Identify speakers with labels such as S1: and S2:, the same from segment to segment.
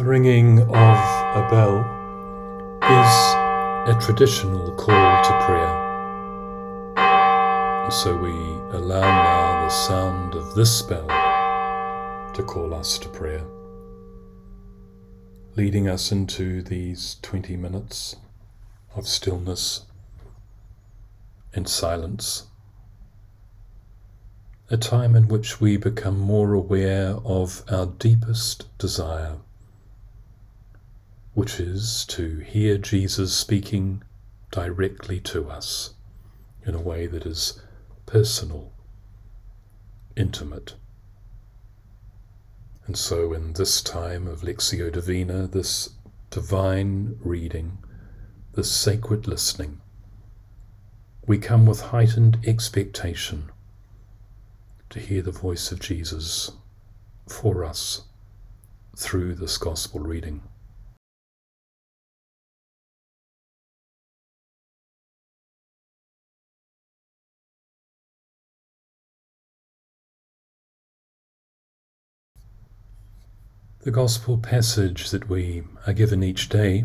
S1: The ringing of a bell is a traditional call to prayer. So we allow now the sound of this bell to call us to prayer, leading us into these 20 minutes of stillness and silence, a time in which we become more aware of our deepest desire, which is to hear Jesus speaking directly to us in a way that is personal, intimate. And so in this time of Lectio Divina, this divine reading, this sacred listening, we come with heightened expectation to hear the voice of Jesus for us through this gospel reading. The gospel passage that we are given each day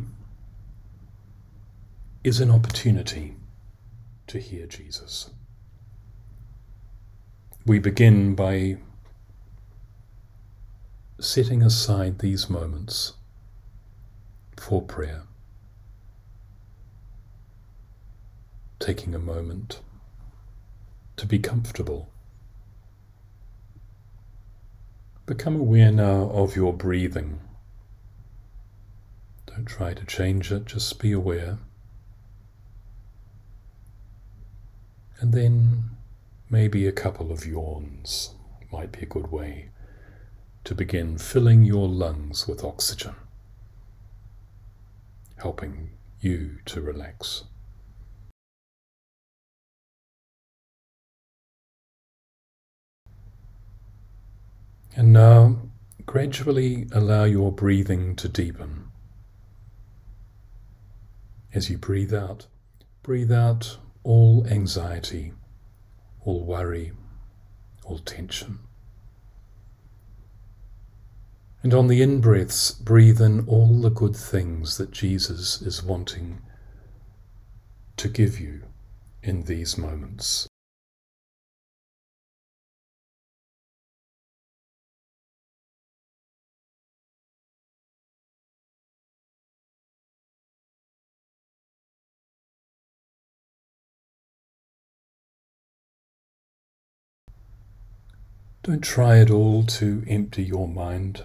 S1: is an opportunity to hear Jesus. We begin by setting aside these moments for prayer, taking a moment to be comfortable. Become aware now of your breathing. Don't try to change it, just be aware. And then maybe a couple of yawns might be a good way to begin filling your lungs with oxygen, helping you to relax. And now, gradually allow your breathing to deepen. As you breathe out all anxiety, all worry, all tension. And on the in-breaths, breathe in all the good things that Jesus is wanting to give you in these moments. Don't try at all to empty your mind.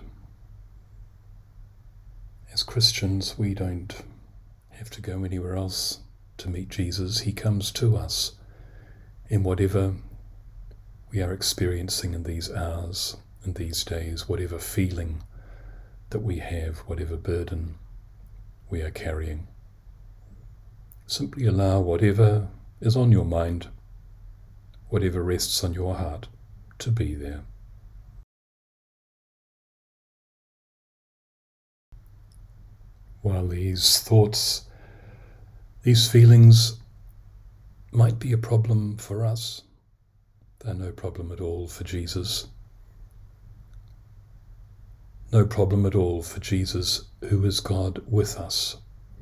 S1: As Christians, we don't have to go anywhere else to meet Jesus. He comes to us in whatever we are experiencing in these hours and these days, whatever feeling that we have, whatever burden we are carrying. Simply allow whatever is on your mind, whatever rests on your heart, to be there. While these thoughts, these feelings might be a problem for us, they're no problem at all for Jesus. No problem at all for Jesus, who is God with us.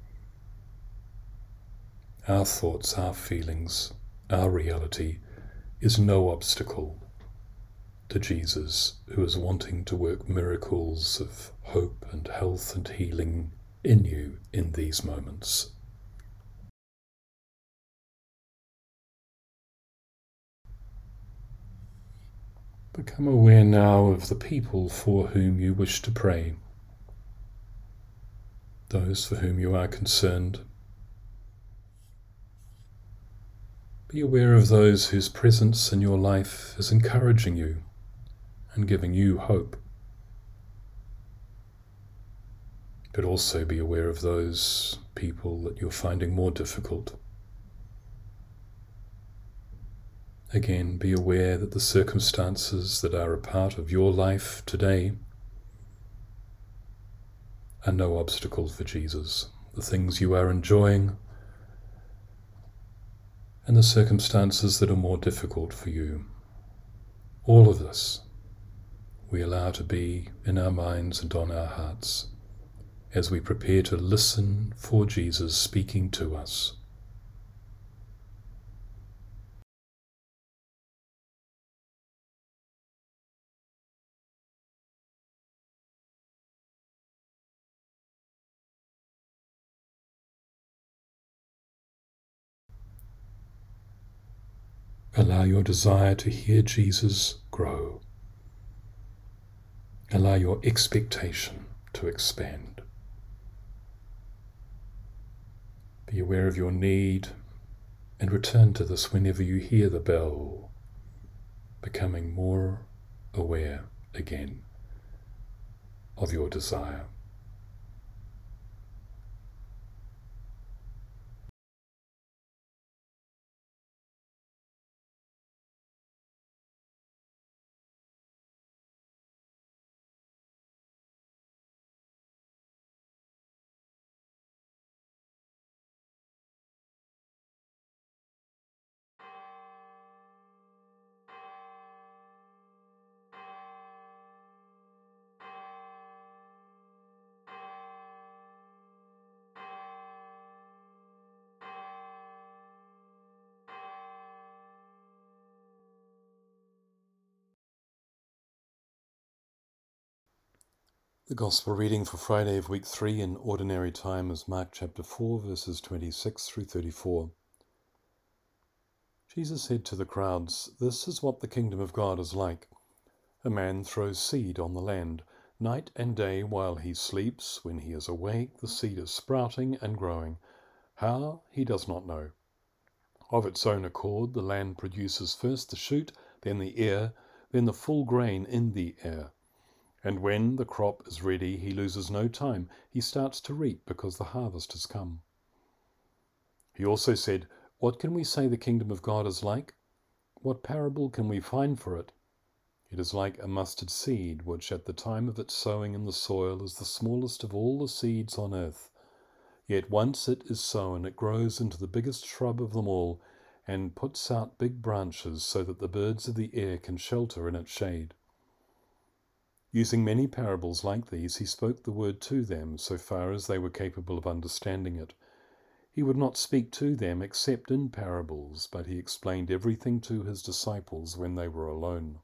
S1: Our thoughts, our feelings, our reality is no obstacle to Jesus, who is wanting to work miracles of hope and health and healing in you in these moments. Become aware now of the people for whom you wish to pray, those for whom you are concerned. Be aware of those whose presence in your life is encouraging you and giving you hope. But also be aware of those people that you're finding more difficult. Again, be aware that the circumstances that are a part of your life today are no obstacle for Jesus. The things you are enjoying and the circumstances that are more difficult for you. All of this we allow to be in our minds and on our hearts as we prepare to listen for Jesus speaking to us. Allow your desire to hear Jesus grow. Allow your expectation to expand. Be aware of your need and return to this whenever you hear the bell, becoming more aware again of your desire. The Gospel reading for Friday of week 3 in Ordinary Time is Mark chapter 4, verses 26 through 34. Jesus said to the crowds, "This is what the kingdom of God is like. A man throws seed on the land. Night and day while he sleeps, when he is awake, the seed is sprouting and growing. How, he does not know. Of its own accord, the land produces first the shoot, then the ear, then the full grain in the ear. And when the crop is ready, he loses no time. He starts to reap because the harvest has come." He also said, "What can we say the kingdom of God is like? What parable can we find for it? It is like a mustard seed, which at the time of its sowing in the soil is the smallest of all the seeds on earth. Yet once it is sown, it grows into the biggest shrub of them all, and puts out big branches so that the birds of the air can shelter in its shade." Using many parables like these, he spoke the word to them so far as they were capable of understanding it. He would not speak to them except in parables, but he explained everything to his disciples when they were alone.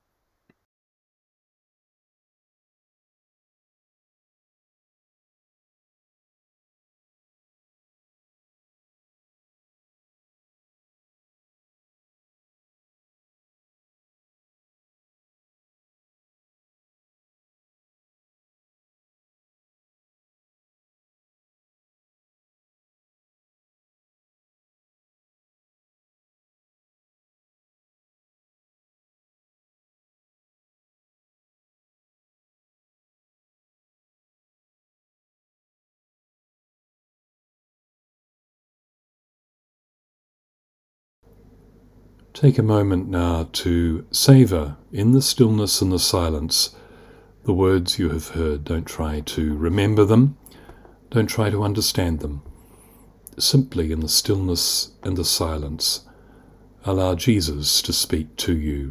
S1: Take a moment now to savor in the stillness and the silence the words you have heard. Don't try to remember them. Don't try to understand them. Simply in the stillness and the silence, allow Jesus to speak to you.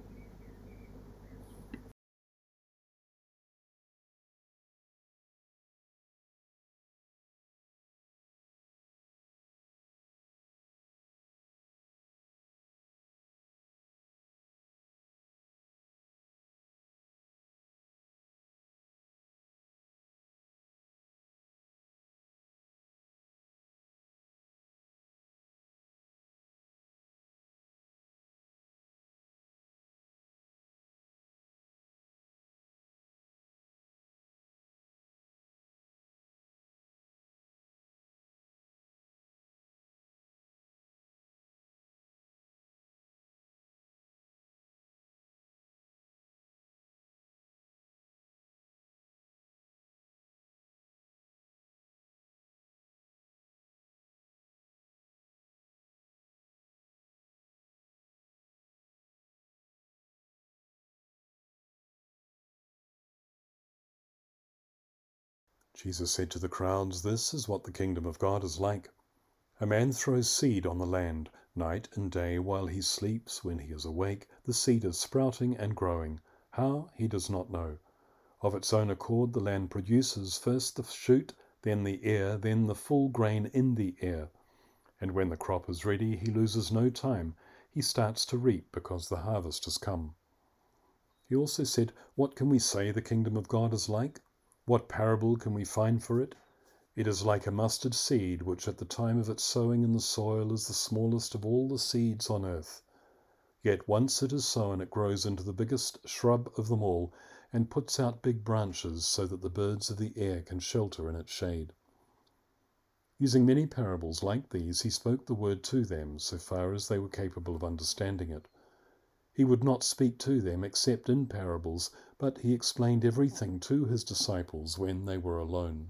S1: Jesus said to the crowds, "This is what the kingdom of God is like. A man throws seed on the land. Night and day while he sleeps, when he is awake, the seed is sprouting and growing. How, he does not know. Of its own accord, the land produces first the shoot, then the ear, then the full grain in the ear. And when the crop is ready, he loses no time. He starts to reap because the harvest has come. He also said, "What can we say the kingdom of God is like? What parable can we find for it? It is like a mustard seed, which at the time of its sowing in the soil is the smallest of all the seeds on earth. Yet once it is sown, it grows into the biggest shrub of them all, and puts out big branches so that the birds of the air can shelter in its shade." Using many parables like these, he spoke the word to them so far as they were capable of understanding it. He would not speak to them except in parables, but he explained everything to his disciples when they were alone.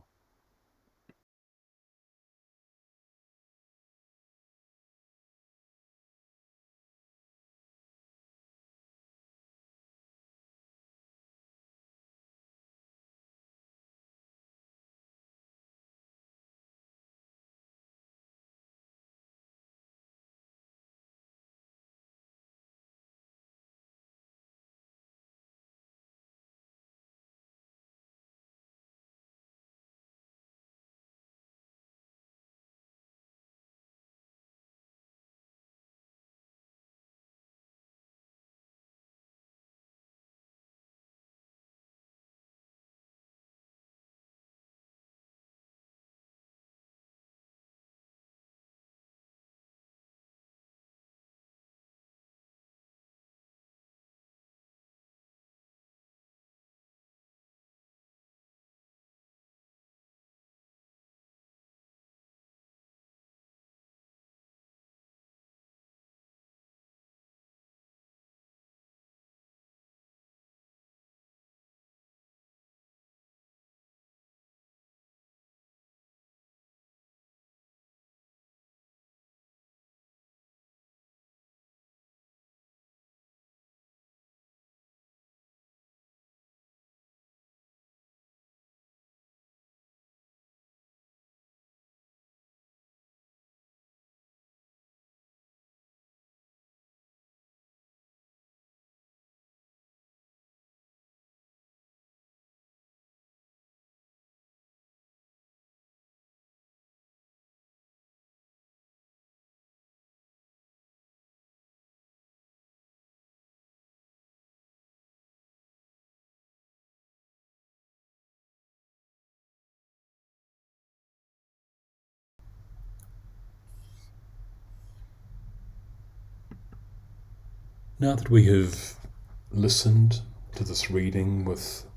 S1: Now that we have listened to this reading with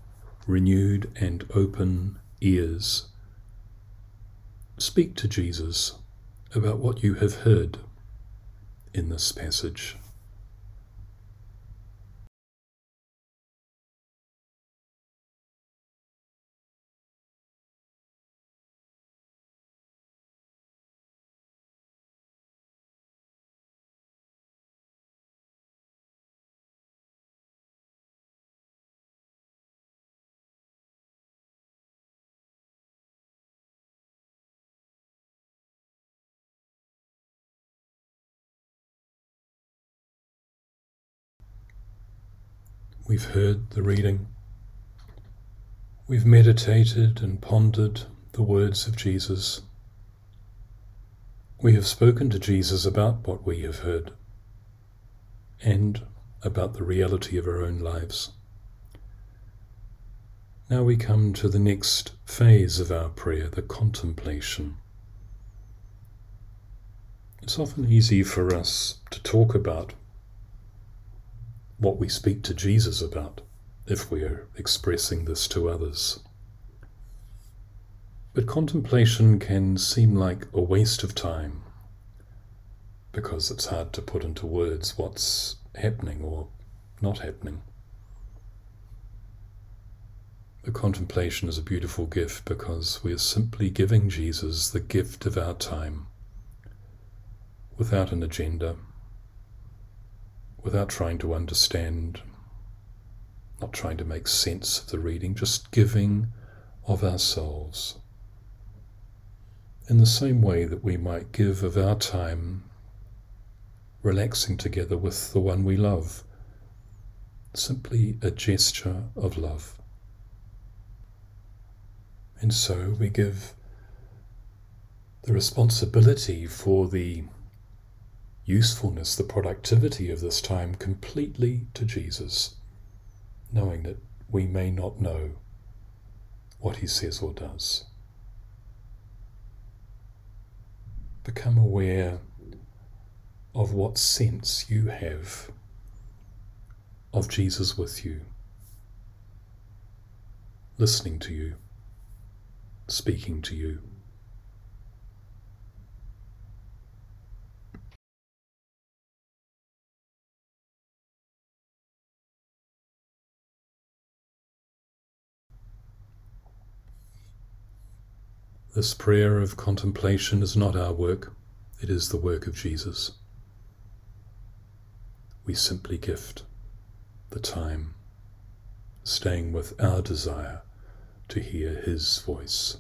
S1: renewed and open ears, speak to Jesus about what you have heard in this passage. We've heard the reading. We've meditated and pondered the words of Jesus. We have spoken to Jesus about what we have heard and about the reality of our own lives. Now we come to the next phase of our prayer, the contemplation. It's often easy for us to talk about what we speak to Jesus about if we are expressing this to others. But contemplation can seem like a waste of time because it's hard to put into words what's happening or not happening. The contemplation is a beautiful gift because we are simply giving Jesus the gift of our time without an agenda, without trying to understand, not trying to make sense of the reading, just giving of ourselves. In the same way that we might give of our time relaxing together with the one we love, simply a gesture of love. And so we give the responsibility for the usefulness, the productivity of this time completely to Jesus, knowing that we may not know what he says or does. Become aware of what sense you have of Jesus with you, listening to you, speaking to you. This prayer of contemplation is not our work, it is the work of Jesus. We simply gift the time, staying with our desire to hear his voice.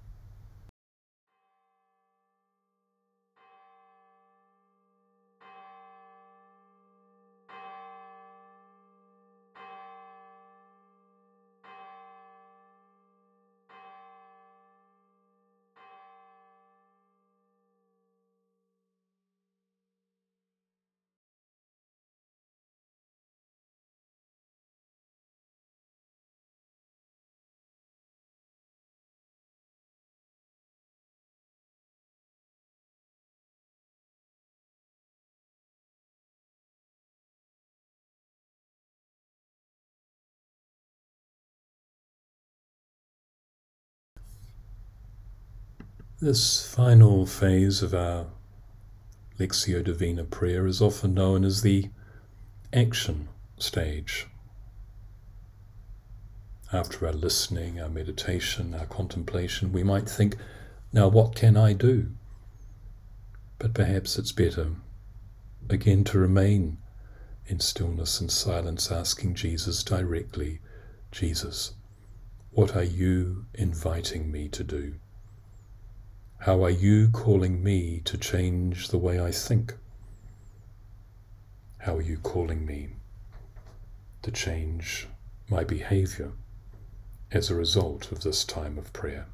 S1: This final phase of our Lectio Divina prayer is often known as the action stage. After our listening, our meditation, our contemplation, we might think, now what can I do? But perhaps it's better, again, to remain in stillness and silence, asking Jesus directly, Jesus, what are you inviting me to do? How are you calling me to change the way I think? How are you calling me to change my behavior as a result of this time of prayer?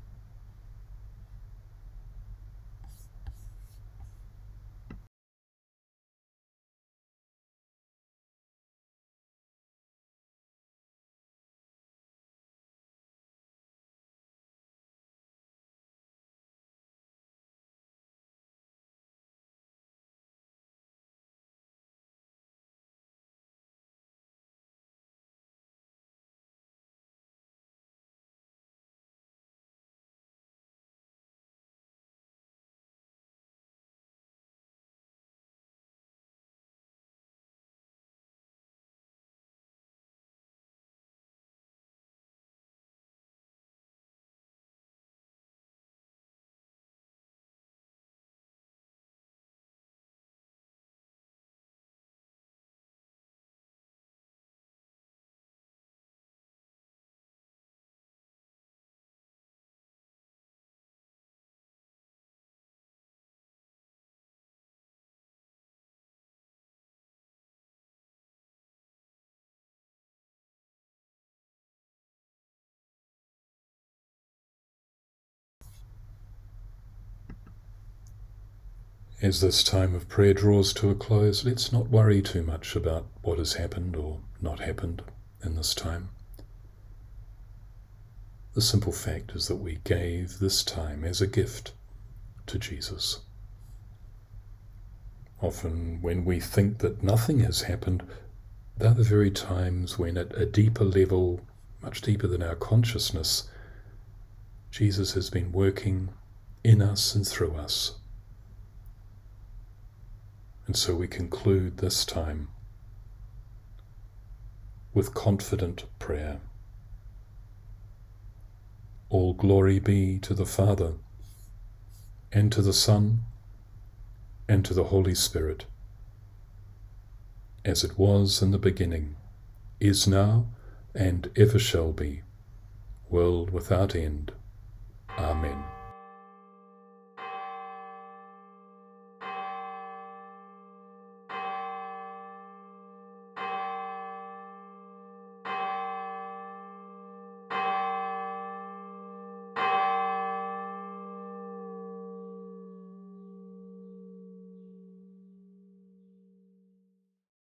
S1: As this time of prayer draws to a close, let's not worry too much about what has happened or not happened in this time. The simple fact is that we gave this time as a gift to Jesus. Often when we think that nothing has happened, they're the very times when at a deeper level, much deeper than our consciousness, Jesus has been working in us and through us. And so we conclude this time with confident prayer. All glory be to the Father, and to the Son, and to the Holy Spirit, as it was in the beginning, is now, and ever shall be, world without end. Amen.